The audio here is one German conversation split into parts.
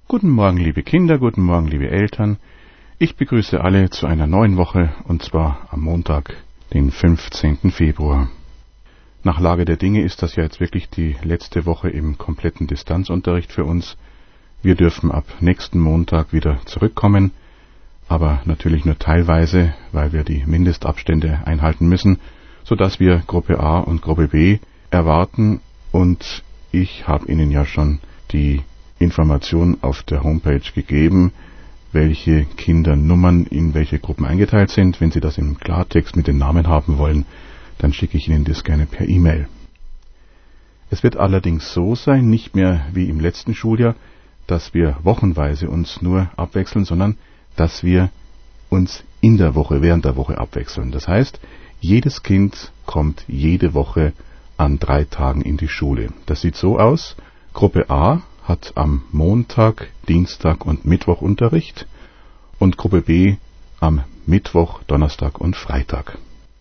Guten Morgen, liebe Kinder, guten Morgen, liebe Eltern. Ich begrüße alle zu einer neuen Woche, und zwar am Montag, den 15. Februar. Nach Lage der Dinge ist das ja jetzt wirklich die letzte Woche im kompletten Distanzunterricht für uns. Wir dürfen ab nächsten Montag wieder zurückkommen, aber natürlich nur teilweise, weil wir die Mindestabstände einhalten müssen, sodass wir Gruppe A und Gruppe B erwarten, und ich habe Ihnen ja schon die Information auf der Homepage gegeben, welche Kindernummern in welche Gruppen eingeteilt sind. Wenn Sie das im Klartext mit den Namen haben wollen, dann schicke ich Ihnen das gerne per E-Mail. Es wird allerdings so sein, nicht mehr wie im letzten Schuljahr, dass wir wochenweise uns nur abwechseln, sondern dass wir uns in der Woche, während der Woche abwechseln. Das heißt, jedes Kind kommt jede Woche an 3 Tagen in die Schule. Das sieht so aus: Gruppe A hat am Montag, Dienstag und Mittwoch Unterricht und Gruppe B am Mittwoch, Donnerstag und Freitag.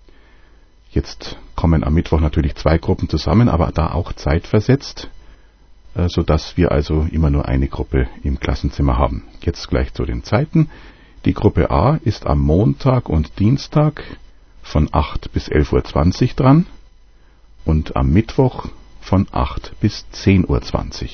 Jetzt kommen am Mittwoch natürlich 2 Gruppen zusammen, aber da auch zeitversetzt, sodass wir also immer nur eine Gruppe im Klassenzimmer haben. Jetzt gleich zu den Zeiten. Die Gruppe A ist am Montag und Dienstag von 8 bis 11.20 Uhr dran und am Mittwoch von 8 bis 10.20 Uhr.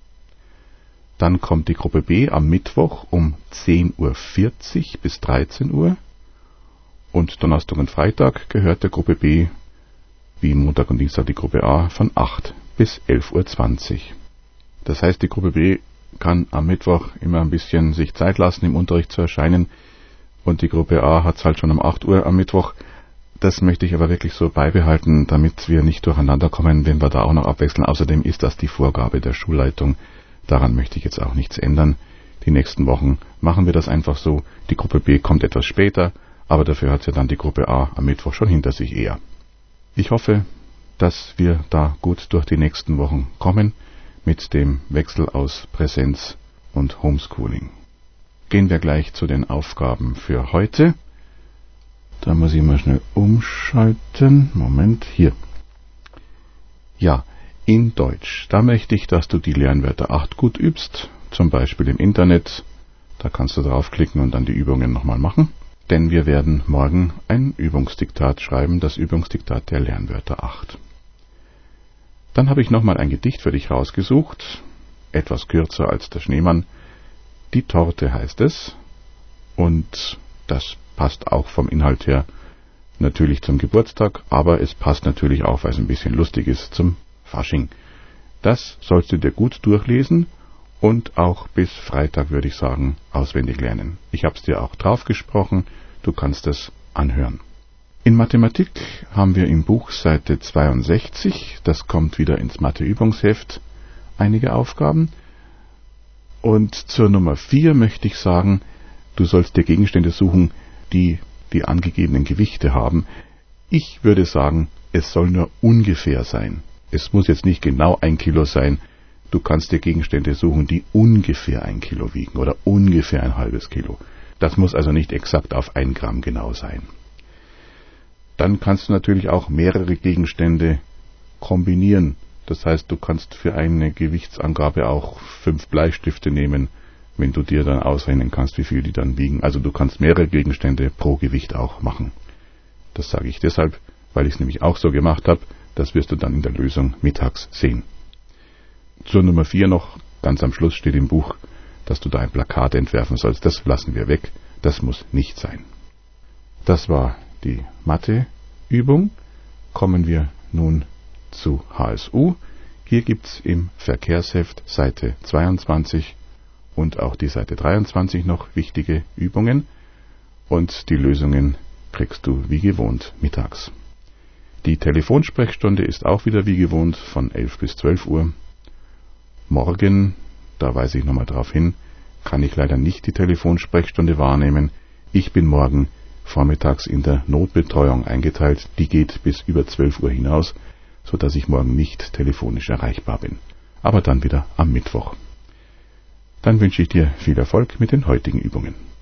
Dann kommt die Gruppe B am Mittwoch um 10.40 Uhr bis 13 Uhr. Und Donnerstag und Freitag gehört der Gruppe B, wie Montag und Dienstag die Gruppe A, von 8 bis 11.20 Uhr. Das heißt, die Gruppe B kann am Mittwoch immer ein bisschen sich Zeit lassen, im Unterricht zu erscheinen. Und die Gruppe A hat es halt schon um 8 Uhr am Mittwoch. Das möchte ich aber wirklich so beibehalten, damit wir nicht durcheinander kommen, wenn wir da auch noch abwechseln. Außerdem ist das die Vorgabe der Schulleitung. Daran möchte ich jetzt auch nichts ändern. Die nächsten Wochen machen wir das einfach so. Die Gruppe B kommt etwas später, aber dafür hat ja dann die Gruppe A am Mittwoch schon hinter sich eher. Ich hoffe, dass wir da gut durch die nächsten Wochen kommen mit dem Wechsel aus Präsenz und Homeschooling. Gehen wir gleich zu den Aufgaben für heute. Da muss ich mal schnell umschalten. Moment, hier. Ja, in Deutsch. Da möchte ich, dass du die Lernwörter 8 gut übst, zum Beispiel im Internet. Da kannst du draufklicken und dann die Übungen nochmal machen. Denn wir werden morgen ein Übungsdiktat schreiben, das Übungsdiktat der Lernwörter 8. Dann habe ich nochmal ein Gedicht für dich rausgesucht, etwas kürzer als der Schneemann. Die Torte heißt es, und das passt auch vom Inhalt her natürlich zum Geburtstag, aber es passt natürlich auch, weil es ein bisschen lustig ist, zum Fasching. Das sollst du dir gut durchlesen und auch bis Freitag, würde ich sagen, auswendig lernen. Ich habe es dir auch draufgesprochen, du kannst es anhören. In Mathematik haben wir im Buch Seite 62, das kommt wieder ins Mathe-Übungsheft, einige Aufgaben. Und zur Nummer 4 möchte ich sagen, du sollst dir Gegenstände suchen, die die angegebenen Gewichte haben. Ich würde sagen, es soll nur ungefähr sein. Es muss jetzt nicht genau 1 Kilo sein. Du kannst dir Gegenstände suchen, die ungefähr 1 Kilo wiegen oder ungefähr ein halbes Kilo. Das muss also nicht exakt auf 1 Gramm genau sein. Dann kannst du natürlich auch mehrere Gegenstände kombinieren. Das heißt, du kannst für eine Gewichtsangabe auch 5 Bleistifte nehmen, wenn du dir dann ausrechnen kannst, wie viel die dann wiegen. Also du kannst mehrere Gegenstände pro Gewicht auch machen. Das sage ich deshalb, weil ich es nämlich auch so gemacht habe. Das wirst du dann in der Lösung mittags sehen. Zur Nummer 4 noch, ganz am Schluss steht im Buch, dass du da ein Plakat entwerfen sollst. Das lassen wir weg. Das muss nicht sein. Das war die Mathe-Übung. Kommen wir nun zu HSU. Hier gibt's im Verkehrsheft Seite 22 und auch die Seite 23 noch wichtige Übungen. Und die Lösungen kriegst du wie gewohnt mittags. Die Telefonsprechstunde ist auch wieder wie gewohnt von 11 bis 12 Uhr. Morgen, da weise ich nochmal darauf hin, kann ich leider nicht die Telefonsprechstunde wahrnehmen. Ich bin morgen vormittags in der Notbetreuung eingeteilt. Die geht bis über 12 Uhr hinaus, sodass ich morgen nicht telefonisch erreichbar bin. Aber dann wieder am Mittwoch. Dann wünsche ich dir viel Erfolg mit den heutigen Übungen.